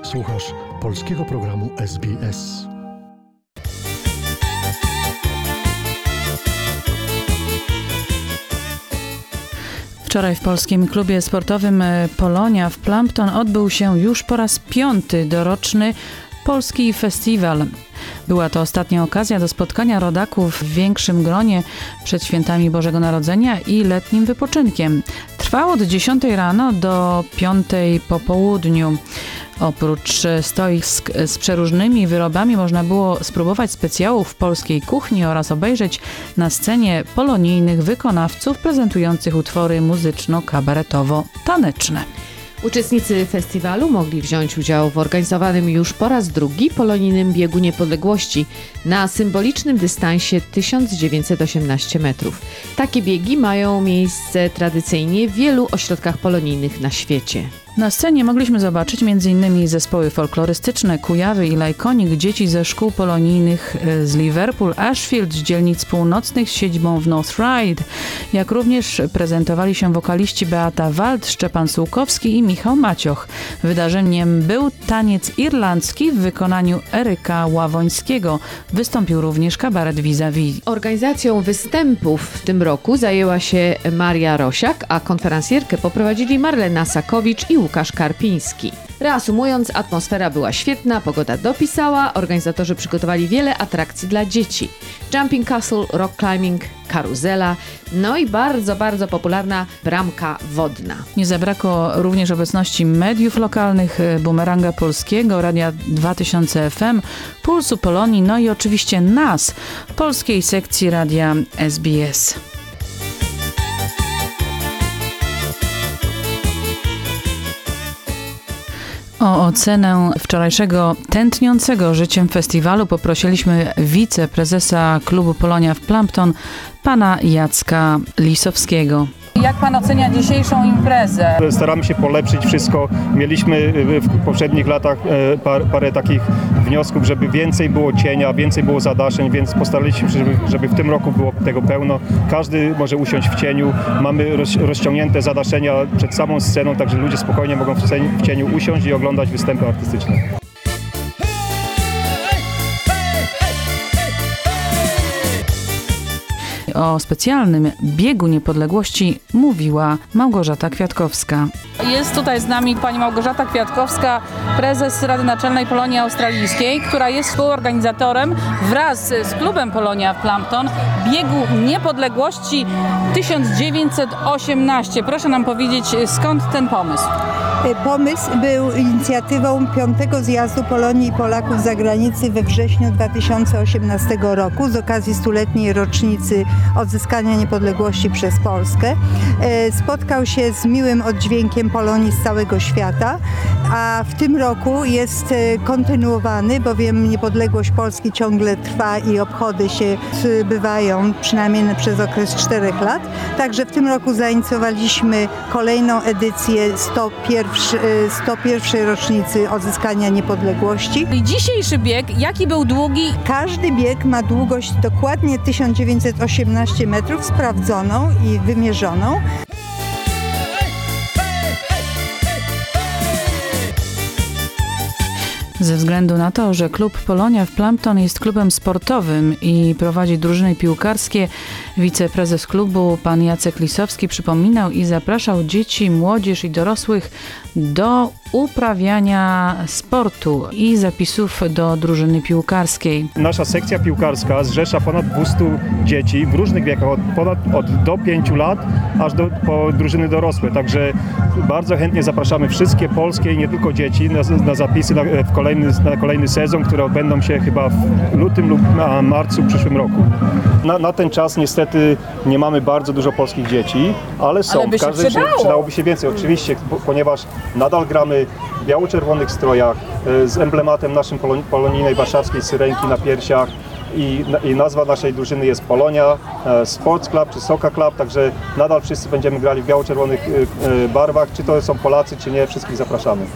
Słuchasz polskiego programu SBS. Wczoraj w polskim klubie sportowym Polonia w Plumpton odbył się już po raz 5. doroczny Polski Festiwal. Była to ostatnia okazja do spotkania rodaków w większym gronie przed świętami Bożego Narodzenia i letnim wypoczynkiem. Trwał od 10 rano do 5 po południu. Oprócz stoisk z przeróżnymi wyrobami można było spróbować specjałów polskiej kuchni oraz obejrzeć na scenie polonijnych wykonawców prezentujących utwory muzyczno-kabaretowo-taneczne. Uczestnicy festiwalu mogli wziąć udział w organizowanym już po raz drugi polonijnym biegu niepodległości na symbolicznym dystansie 1918 metrów. Takie biegi mają miejsce tradycyjnie w wielu ośrodkach polonijnych na świecie. Na scenie mogliśmy zobaczyć m.in. zespoły folklorystyczne Kujawy i Lajkonik, dzieci ze szkół polonijnych z Liverpool, Ashfield, z dzielnic północnych z siedzibą w North Ryde, jak również prezentowali się wokaliści Beata Wald, Szczepan Sułkowski i Michał Macioch. Wydarzeniem był taniec irlandzki w wykonaniu Eryka Ławońskiego. Wystąpił również kabaret Vis-a-Vis. Organizacją występów w tym roku zajęła się Maria Rosiak, a konferencjerkę poprowadzili Marlena Sakowicz i Łukasz Karpiński. Reasumując, atmosfera była świetna, pogoda dopisała, organizatorzy przygotowali wiele atrakcji dla dzieci. Jumping Castle, rock climbing, karuzela, no i bardzo, bardzo popularna bramka wodna. Nie zabrakło również obecności mediów lokalnych, Bumeranga Polskiego, Radia 2000 FM, Pulsu Polonii, no i oczywiście nas, polskiej sekcji Radia SBS. O ocenę wczorajszego tętniącego życiem festiwalu poprosiliśmy wiceprezesa klubu Polonia w Plumpton, pana Jacka Lisowskiego. Jak pan ocenia dzisiejszą imprezę? Staramy się polepszyć wszystko. Mieliśmy w poprzednich latach parę takich wniosków, żeby więcej było cienia, więcej było zadaszeń, więc postaraliśmy się, żeby w tym roku było tego pełno. Każdy może usiąść w cieniu. Mamy rozciągnięte zadaszenia przed samą sceną, także ludzie spokojnie mogą w cieniu usiąść i oglądać występy artystyczne. O specjalnym biegu niepodległości mówiła Małgorzata Kwiatkowska. Jest tutaj z nami pani Małgorzata Kwiatkowska, prezes Rady Naczelnej Polonii Australijskiej, która jest współorganizatorem wraz z klubem Polonia w Plumpton biegu niepodległości 1918. Proszę nam powiedzieć, skąd ten pomysł? Pomysł był inicjatywą 5. Zjazdu Polonii i Polaków z zagranicy we wrześniu 2018 roku z okazji 100-letniej rocznicy odzyskania niepodległości przez Polskę. Spotkał się z miłym oddźwiękiem Polonii z całego świata, a w tym roku jest kontynuowany, bowiem niepodległość Polski ciągle trwa i obchody się odbywają przynajmniej przez okres 4 lat. Także w tym roku zainicjowaliśmy kolejną edycję 101. rocznicy odzyskania niepodległości. I dzisiejszy bieg, jaki był długi? Każdy bieg ma długość dokładnie 1918 metrów, sprawdzoną i wymierzoną. Ze względu na to, że klub Polonia w Plumpton jest klubem sportowym i prowadzi drużyny piłkarskie, wiceprezes klubu pan Jacek Lisowski przypominał i zapraszał dzieci, młodzież i dorosłych do uprawiania sportu i zapisów do drużyny piłkarskiej. Nasza sekcja piłkarska zrzesza ponad 200 dzieci w różnych wiekach, do 5 lat aż po drużyny dorosłe. Także bardzo chętnie zapraszamy wszystkie polskie i nie tylko dzieci na zapisy na kolejny sezon, które odbędą się chyba w lutym lub marcu w przyszłym roku. Na ten czas niestety nie mamy bardzo dużo polskich dzieci, ale są. Ale by się przydało. Przydałoby się więcej, oczywiście, ponieważ nadal gramy w biało-czerwonych strojach z emblematem naszym polonijnej warszawskiej syrenki na piersiach i nazwa naszej drużyny jest Polonia Sports Club czy Soccer Club, także nadal wszyscy będziemy grali w biało-czerwonych barwach, czy to są Polacy, czy nie, wszystkich zapraszamy.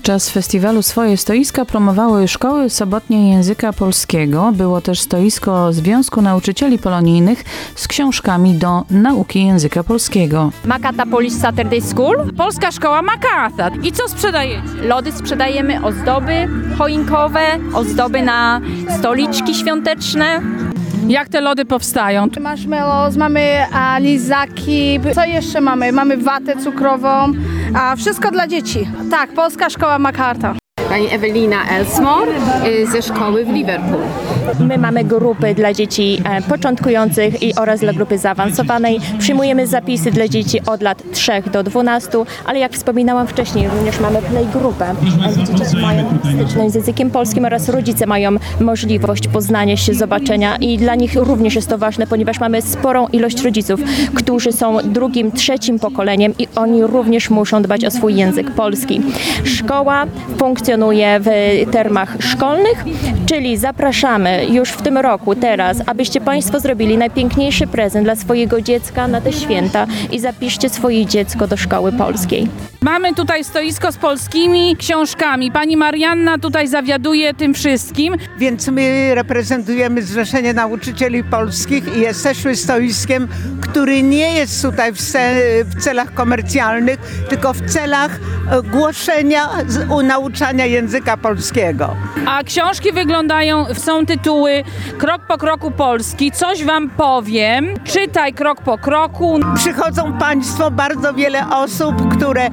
Podczas festiwalu swoje stoiska promowały szkoły sobotnie języka polskiego. Było też stoisko Związku Nauczycieli Polonijnych z książkami do nauki języka polskiego. Makata Polish Saturday School. Polska szkoła Makata. I co sprzedajecie? Lody sprzedajemy, ozdoby choinkowe, ozdoby na stoliczki świąteczne. Jak te lody powstają? Marshmallows, mamy lizaki, co jeszcze mamy? Mamy watę cukrową, a wszystko dla dzieci. Tak, Polska Szkoła Makarta. Pani Ewelina Elsmore ze szkoły w Liverpool. My mamy grupy dla dzieci początkujących oraz dla grupy zaawansowanej. Przyjmujemy zapisy dla dzieci od lat 3 do 12, ale jak wspominałam wcześniej, również mamy playgrupę. Dzieci mają styczność z językiem polskim oraz rodzice mają możliwość poznania się, zobaczenia i dla nich również jest to ważne, ponieważ mamy sporą ilość rodziców, którzy są drugim, trzecim pokoleniem i oni również muszą dbać o swój język polski. Szkoła funkcjonuje w termach szkolnych, czyli zapraszamy już w tym roku, teraz, abyście Państwo zrobili najpiękniejszy prezent dla swojego dziecka na te święta i zapiszcie swoje dziecko do szkoły polskiej. Mamy tutaj stoisko z polskimi książkami. Pani Marianna tutaj zawiaduje tym wszystkim. Więc my reprezentujemy Zrzeszenie Nauczycieli Polskich i jesteśmy stoiskiem, który nie jest tutaj w celach komercjalnych, tylko w celach głoszenia, nauczania języka polskiego. A książki wyglądają, są tytuły Krok po kroku Polski, Coś wam powiem, Czytaj krok po kroku. Przychodzą Państwo, bardzo wiele osób, które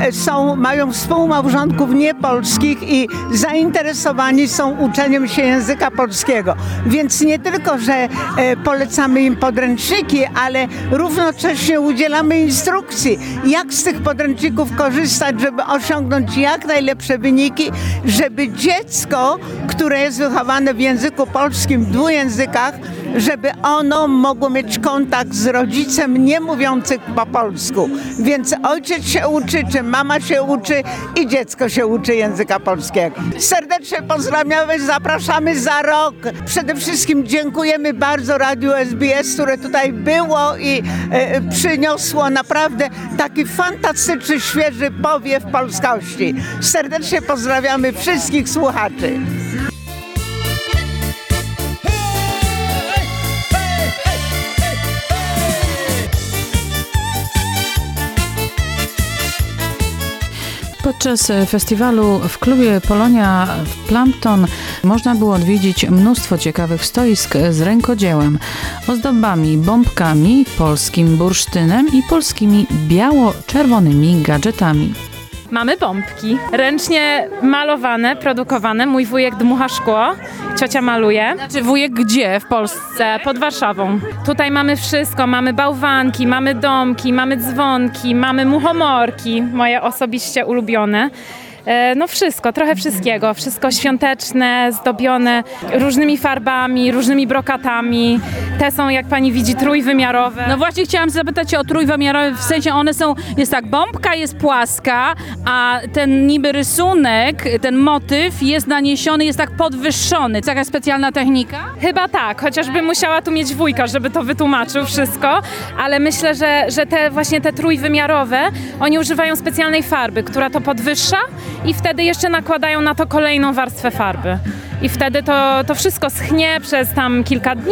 mają współmałżonków niepolskich i zainteresowani są uczeniem się języka polskiego. Więc nie tylko, że polecamy im podręczniki, ale równocześnie udzielamy instrukcji, jak z tych podręczników korzystać, żeby osiągnąć jak najlepsze wyniki, żeby dziecko, które jest wychowane w języku polskim, w 2 językach, żeby ono mogło mieć kontakt z rodzicem nie mówiącym po polsku. Więc ojciec się uczy, czy mama się uczy i dziecko się uczy języka polskiego. Serdecznie pozdrawiamy, zapraszamy za rok. Przede wszystkim dziękujemy bardzo Radiu SBS, które tutaj było i przyniosło naprawdę taki fantastyczny, świeży powiew polskości. Serdecznie pozdrawiamy wszystkich słuchaczy. Podczas festiwalu w klubie Polonia w Plumpton można było odwiedzić mnóstwo ciekawych stoisk z rękodziełem, ozdobami, bombkami, polskim bursztynem i polskimi biało-czerwonymi gadżetami. Mamy bombki, ręcznie malowane, produkowane. Mój wujek dmucha szkło, ciocia maluje. Znaczy wujek gdzie w Polsce? Pod Warszawą. Tutaj mamy wszystko, mamy bałwanki, mamy domki, mamy dzwonki, mamy muchomorki, moje osobiście ulubione. No wszystko, trochę wszystkiego. Wszystko świąteczne, zdobione różnymi farbami, różnymi brokatami. Te są, jak pani widzi, trójwymiarowe. No właśnie chciałam zapytać o trójwymiarowe, w sensie one są, jest tak, bombka jest płaska, a ten niby rysunek, ten motyw jest naniesiony, jest tak podwyższony. Jakaś specjalna technika? Chyba tak, chociażby musiała tu mieć wujka, żeby to wytłumaczył wszystko, ale myślę, że te trójwymiarowe, oni używają specjalnej farby, która to podwyższa i wtedy jeszcze nakładają na to kolejną warstwę farby. I wtedy to wszystko schnie przez tam kilka dni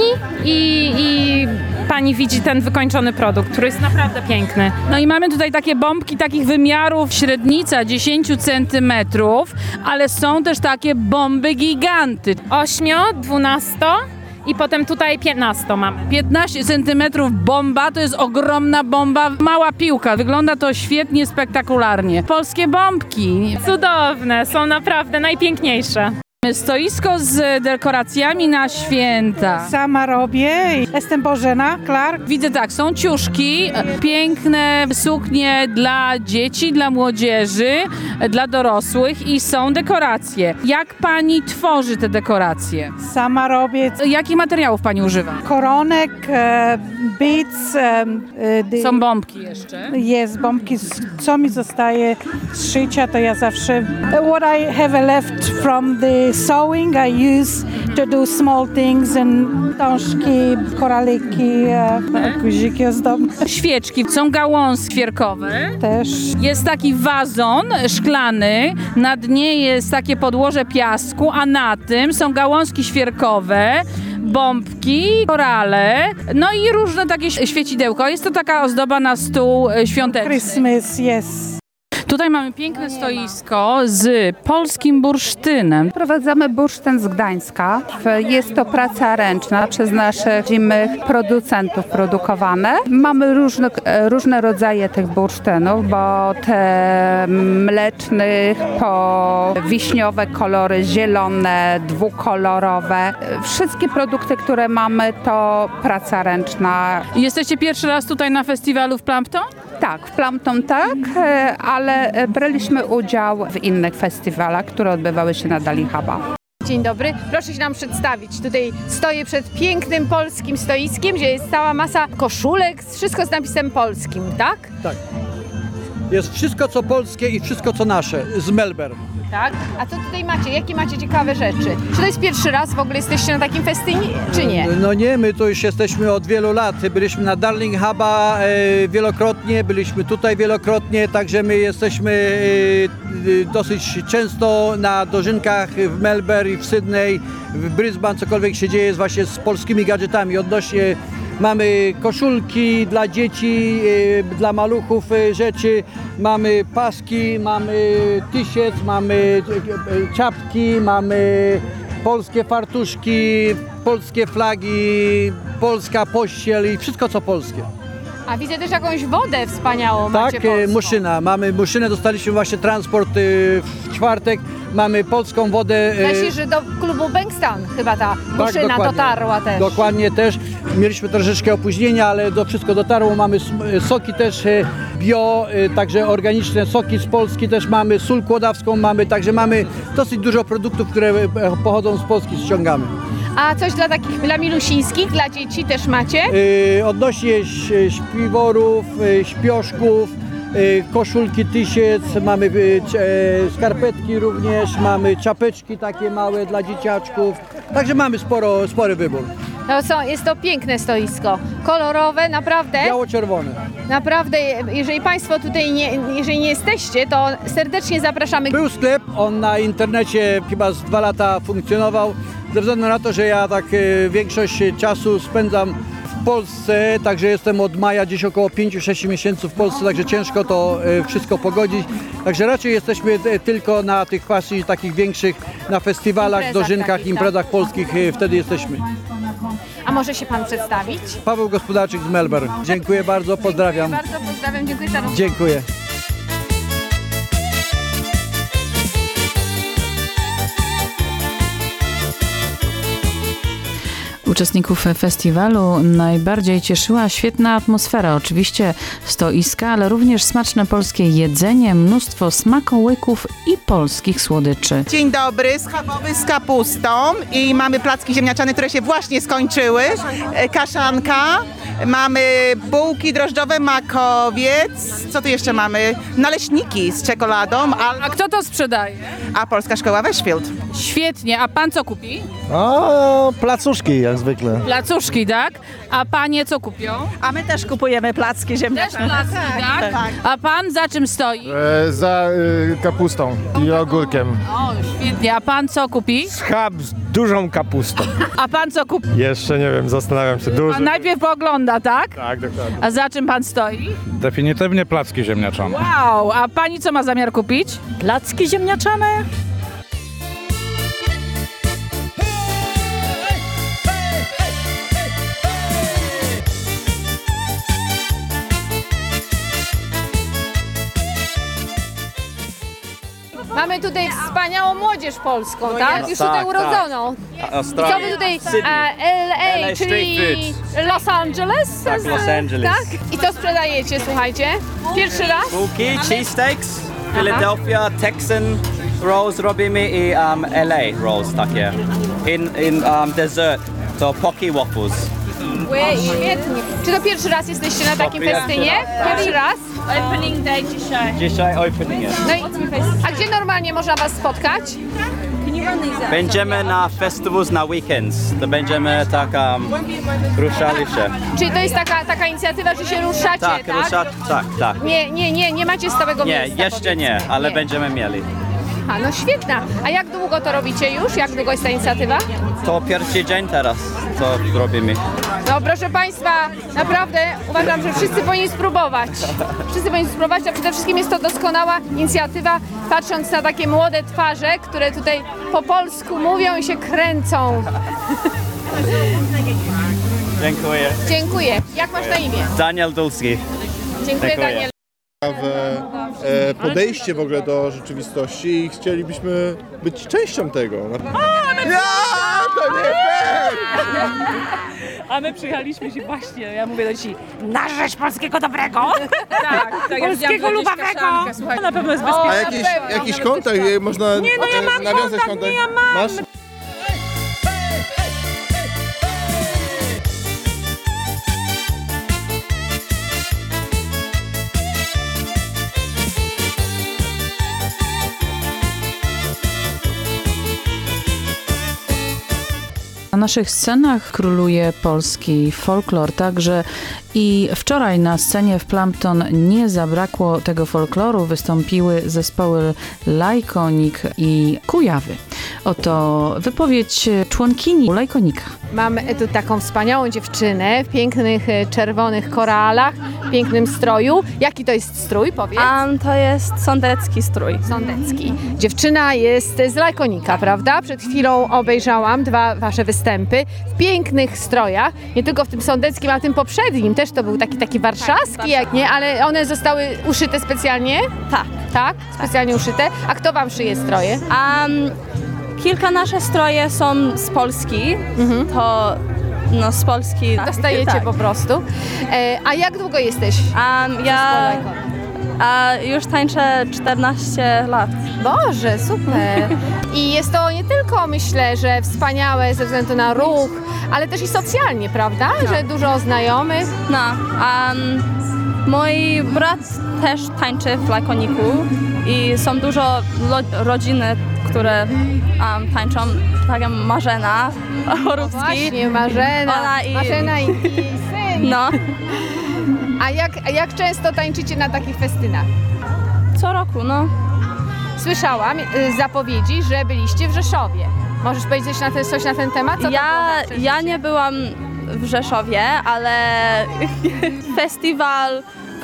i pani widzi ten wykończony produkt, który jest naprawdę piękny. No i mamy tutaj takie bombki takich wymiarów, średnica 10 centymetrów, ale są też takie bomby giganty. 8, 12 i potem tutaj 15 mamy. 15 centymetrów bomba, to jest ogromna bomba, mała piłka. Wygląda to świetnie, spektakularnie. Polskie bombki. Cudowne, są naprawdę najpiękniejsze. Stoisko z dekoracjami na święta. Sama robię. Jestem Bożena Clark. Widzę tak, są ciuszki, piękne suknie dla dzieci, dla młodzieży, dla dorosłych i są dekoracje. Jak pani tworzy te dekoracje? Sama robię. Jakich materiałów pani używa? Koronek, beads. Są bombki jeszcze. Jest bombki, co mi zostaje z szycia, to ja zawsze... What I have left from the sewing I use to do small things and wstążki, koraliki, guziki ozdobne. Świeczki, są gałązki świerkowe. Też. Jest taki wazon szklany, na dnie jest takie podłoże piasku, a na tym są gałązki świerkowe, bombki, korale, no i różne takie świecidełko. Jest to taka ozdoba na stół świąteczny. Christmas, yes. Tutaj mamy piękne stoisko z polskim bursztynem. Prowadzamy bursztyn z Gdańska. Jest to praca ręczna przez naszych rodzimych producentów produkowane. Mamy różne rodzaje tych bursztynów, bo te mlecznych po wiśniowe kolory, zielone, dwukolorowe. Wszystkie produkty, które mamy, to praca ręczna. Jesteście pierwszy raz tutaj na festiwalu w Plumpton? Tak, w Plumpton tak, ale braliśmy udział w innych festiwalach, które odbywały się na Dali Huba. Dzień dobry, proszę się nam przedstawić. Tutaj stoję przed pięknym polskim stoiskiem, gdzie jest cała masa koszulek, wszystko z napisem polskim, tak? Tak. Jest wszystko co polskie i wszystko co nasze z Melbourne. Tak. A co tutaj macie? Jakie macie ciekawe rzeczy? Czy to jest pierwszy raz w ogóle jesteście na takim festynie, czy nie? No nie, my tu już jesteśmy od wielu lat. Byliśmy na Darling Huba wielokrotnie, byliśmy tutaj wielokrotnie, także my jesteśmy dosyć często na dożynkach w Melbourne i w Sydney, w Brisbane, cokolwiek się dzieje jest właśnie z polskimi gadżetami. Odnośnie mamy koszulki dla dzieci, dla maluchów rzeczy, mamy paski, mamy t-shirts, mamy czapki, mamy polskie fartuszki, polskie flagi, polska pościel i wszystko co polskie. A widzę też jakąś wodę wspaniałą Tak, macie polską. Muszyna. Mamy muszynę, dostaliśmy właśnie transport w czwartek. Mamy polską wodę. Myślę, że do klubu Bankstown chyba ta muszyna dotarła też. Dokładnie też. Mieliśmy troszeczkę opóźnienia, ale wszystko dotarło. Mamy soki też bio, także organiczne soki z Polski też mamy, sól kłodawską mamy, także mamy dosyć dużo produktów, które pochodzą z Polski, ściągamy. A coś dla milusińskich, dla dzieci też macie? Odnośnie śpiworów, śpioszków, koszulki tysiec, mamy skarpetki również, mamy czapeczki takie małe dla dzieciaczków, także mamy spory wybór. Jest to piękne stoisko, kolorowe, naprawdę. Biało-czerwone. Naprawdę, jeżeli Państwo tutaj jeżeli nie jesteście, to serdecznie zapraszamy. Był sklep, on na internecie chyba z 2 lata funkcjonował, ze względu na to, że ja tak większość czasu spędzam w Polsce, także jestem od maja gdzieś około 5-6 miesięcy w Polsce, także ciężko to wszystko pogodzić. Także raczej jesteśmy tylko na tych właśnie takich większych, na festiwalach, dożynkach, imprezach polskich, wtedy jesteśmy. A może się Pan przedstawić? Paweł Gospodarczyk z Melbourne. Dziękuję bardzo, pozdrawiam. Bardzo pozdrawiam, dziękuję za rozmowę. Dziękuję. Uczestników festiwalu najbardziej cieszyła świetna atmosfera. Oczywiście stoiska, ale również smaczne polskie jedzenie, mnóstwo smakołyków i polskich słodyczy. Dzień dobry, schabowy z kapustą i mamy placki ziemniaczane, które się właśnie skończyły. Kaszanka, mamy bułki drożdżowe, makowiec, co tu jeszcze mamy? Naleśniki z czekoladą. A kto to sprzedaje? A Polska Szkoła Westfield. Świetnie, a pan co kupi? Placuszki jak zwykle. Placuszki, tak? A panie co kupią? A my też kupujemy placki ziemniaczane. Też placki, tak? Tak. A pan za czym stoi? Za kapustą i ogórkiem. O, świetnie. A pan co kupi? Schab z dużą kapustą. A pan co kupi? Jeszcze nie wiem, zastanawiam się. Pan najpierw ogląda, tak? Tak, dokładnie. A za czym pan stoi? Definitywnie placki ziemniaczane. Wow, a pani co ma zamiar kupić? Placki ziemniaczane. Mamy tutaj wspaniałą młodzież polską, tak? Już tutaj urodzoną. I co wy tutaj? LA, czyli Los Angeles? Tak, Los Angeles. Tak? I co sprzedajecie, słuchajcie? Pierwszy raz? Bułki, cheesesteaks, Philadelphia, Texan rolls robimy i LA rolls takie. In dessert to Pocky Waffles. Świetnie. Czy to pierwszy raz jesteście na takim festynie? Pierwszy raz? Opening day dzisiaj. Dzisiaj opening jest. No i, a gdzie normalnie można was spotkać? Będziemy na festiwals na weekends. To będziemy tak ruszali się. Czyli to jest taka inicjatywa, że się ruszacie, tak? Tak. Nie macie stałego Nie, miejsca, jeszcze powiedzmy. nie, ale będziemy mieli. A, no świetna. A jak długo to robicie już? Jak długo jest ta inicjatywa? To pierwszy dzień teraz, co robimy. No proszę Państwa, naprawdę uważam, że wszyscy powinni spróbować. Wszyscy powinni spróbować, a przede wszystkim jest to doskonała inicjatywa, patrząc na takie młode twarze, które tutaj po polsku mówią i się kręcą. Dziękuję. Dziękuję. Jak masz na imię? Daniel Dulski. Dziękuję, Daniel. Podejście w ogóle do rzeczywistości i chcielibyśmy być częścią tego. To nie fair! A my przyjechaliśmy się właśnie, ja mówię do dzieci, na rzecz polskiego dobrego, Tak, polskiego lubawego. Na pewno jest bezpiecznie. A jakiś kontakt można nawiązać kontakt? Masz? Na naszych scenach króluje polski folklor, także i wczoraj na scenie w Plumpton nie zabrakło tego folkloru. Wystąpiły zespoły Lajkonik i Kujawy. Oto wypowiedź członkini Lajkonika. Mam tu taką wspaniałą dziewczynę w pięknych czerwonych koralach, w pięknym stroju. Jaki to jest strój, powiedz? To jest sądecki strój. Sądecki. Dziewczyna jest z Lajkonika, prawda? Przed chwilą obejrzałam 2 wasze występy w pięknych strojach. Nie tylko w tym sądeckim, a w tym poprzednim też to był taki warszawski, jak nie? Ale one zostały uszyte specjalnie? Tak. Tak? Specjalnie uszyte. A kto wam szyje stroje? Kilka nasze stroje są z Polski, to no z Polski. Dostajecie tak. po prostu. A jak długo jesteś? Ja już tańczę 14 lat. Boże, super. I jest to nie tylko, myślę, że wspaniałe ze względu na ruch, ale też i socjalnie, prawda? Że dużo znajomych. No, mój brat też tańczy w Lajkoniku i są dużo rodziny, które tańczą, tak jak Marzena Chorubski. Właśnie, Marzena. Marzena i syn. No. A jak często tańczycie na takich festynach? Co roku, no. Słyszałam zapowiedzi, że byliście w Rzeszowie. Możesz powiedzieć coś na ten temat? Co ja nie byłam w Rzeszowie, ale festiwal,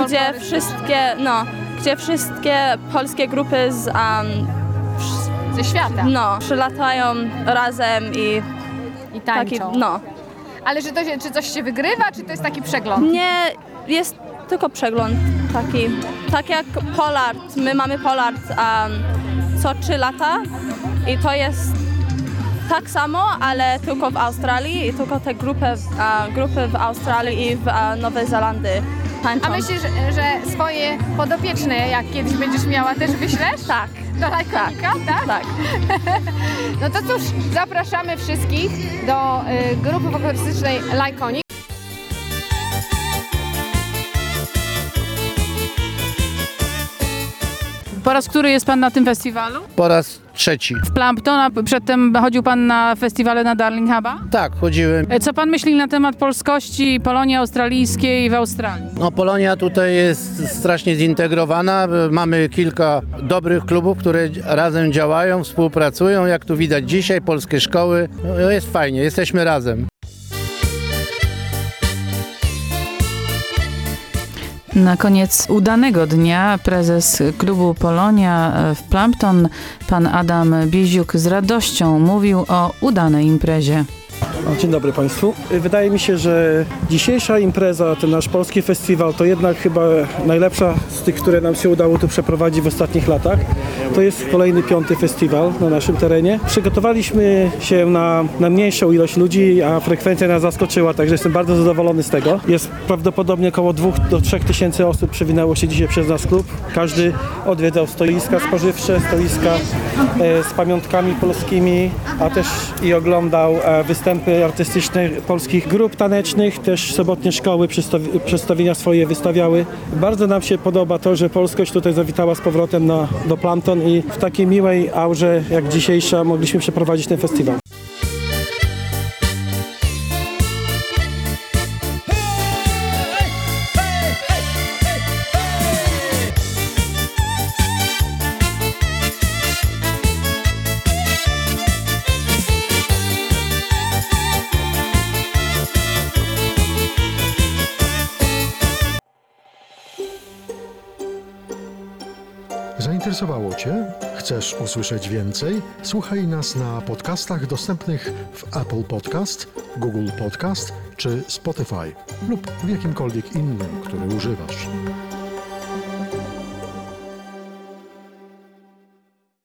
gdzie wszystkie polskie grupy ze świata. No, przylatają razem i tańczą. Ale czy coś się wygrywa, czy to jest taki przegląd? Nie, jest tylko przegląd taki. Tak jak Polart, my mamy Polart co 3 lata i to jest tak samo, ale tylko w Australii i tylko te grupy w Australii i w Nowej Zelandii tańczą. A myślisz, że swoje podopieczne, jak kiedyś będziesz miała, też wyślesz? Tak. Do Lajkonika, tak? Tak. No to cóż, zapraszamy wszystkich do grupy folklorystycznej Lajkonik. Po raz który jest pan na tym festiwalu? Po raz 3. W Plumpton, a przedtem chodził pan na festiwale na Darling Harbour? Tak, chodziłem. Co pan myśli na temat polskości Polonii australijskiej w Australii? No, Polonia tutaj jest strasznie zintegrowana. Mamy kilka dobrych klubów, które razem działają, współpracują. Jak tu widać dzisiaj, polskie szkoły. No, jest fajnie, jesteśmy razem. Na koniec udanego dnia prezes klubu Polonia w Plumpton, pan Adam Bieziuk, z radością mówił o udanej imprezie. Dzień dobry Państwu. Wydaje mi się, że dzisiejsza impreza, ten nasz polski festiwal, to jednak chyba najlepsza z tych, które nam się udało tu przeprowadzić w ostatnich latach. To jest kolejny 5. festiwal na naszym terenie. Przygotowaliśmy się na mniejszą ilość ludzi, a frekwencja nas zaskoczyła, także jestem bardzo zadowolony z tego. Jest prawdopodobnie około 2 do 3 tysięcy osób przewinęło się dzisiaj przez nasz klub. Każdy odwiedzał stoiska spożywcze, stoiska z pamiątkami polskimi, a też i oglądał występy artystycznych polskich grup tanecznych, też sobotnie szkoły przedstawienia swoje wystawiały. Bardzo nam się podoba to, że polskość tutaj zawitała z powrotem do Plumpton i w takiej miłej aurze jak dzisiejsza mogliśmy przeprowadzić ten festiwal. Zainteresowało Cię? Chcesz usłyszeć więcej? Słuchaj nas na podcastach dostępnych w Apple Podcast, Google Podcast czy Spotify lub w jakimkolwiek innym, który używasz.